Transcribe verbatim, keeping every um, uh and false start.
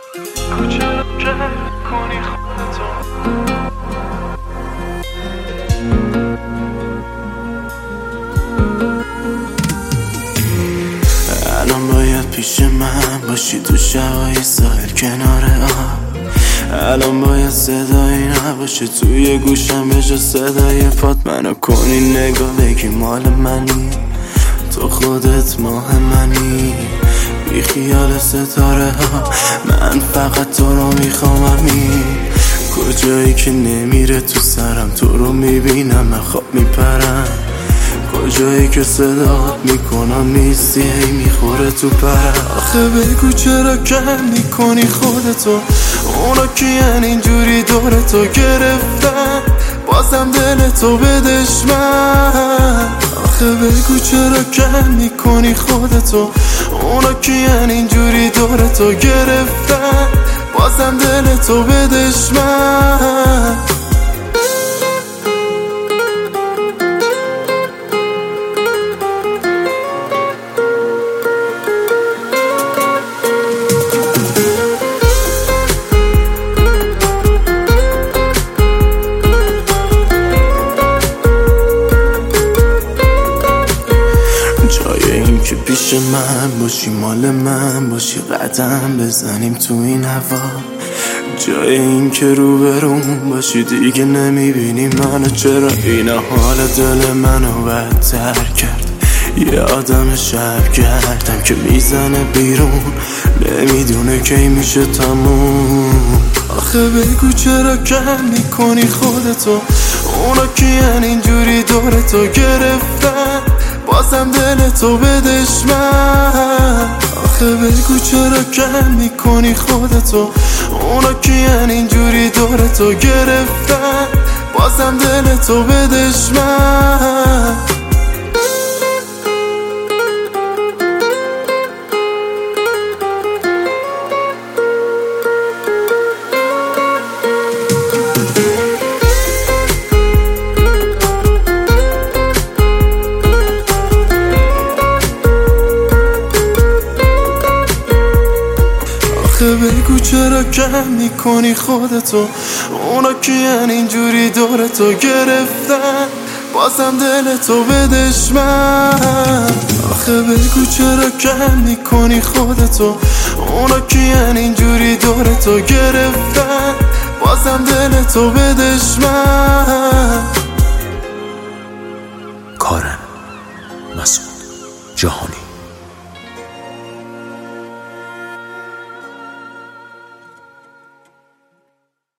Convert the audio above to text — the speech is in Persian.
چرا کم کنی خودتو؟ الان باید پیش من باشی تو شبای ساحل کنار آب. الان باید صدایی نباشه توی گوشم به جا صدای پات. منو کنی نگاه بگی مال منی، تو خودت ماه منی. بی خیال ستاره ها من فقط تو رو میخوام. همین کجایی که نمیره تو سرم تو رو میبینم من خواب میپرم. کجایی که صدات میکنم نیستی هی میخوره تو پرم. آخه بگو چرا کم میکنی خودتو؟ اونا کین اینجوری دورتو گرفتن بازم دلتو به دشمن. آخه بگو چرا کم میکنی خودتو؟ اونا کین اینجوری دورتو گرفتن بازم دلتو به دشمن. که پیش من باشی مال من باشی قدم بزنیم تو این هوا. جای این که روبرون باشی دیگه نمیبینی منو. چرا این حال دل منو بدتر کرد؟ یه آدم شب گردم که میزنه بیرون نمیدونه کی میشه تموم. آخه بگو چرا کم میکنی خودتو؟ اونا کین اینجوری دورتو گرفتن بازم دلتو به دشمن. آخه بگو چرا کم میکنی خودتو؟ اونا کین اینجوری دورتو گرفتن بازم دلتو به دشمن. بگو چرا کم میکنی خودتو؟ اونا کین اینجوری دورتو گرفتن بازم دلتو به دشمن. آخه بگو چرا کم میکنی خودتو؟ اونا کین اینجوری دورتو گرفتن بازم دلتو به دشمن. کارن مسعود جهانی.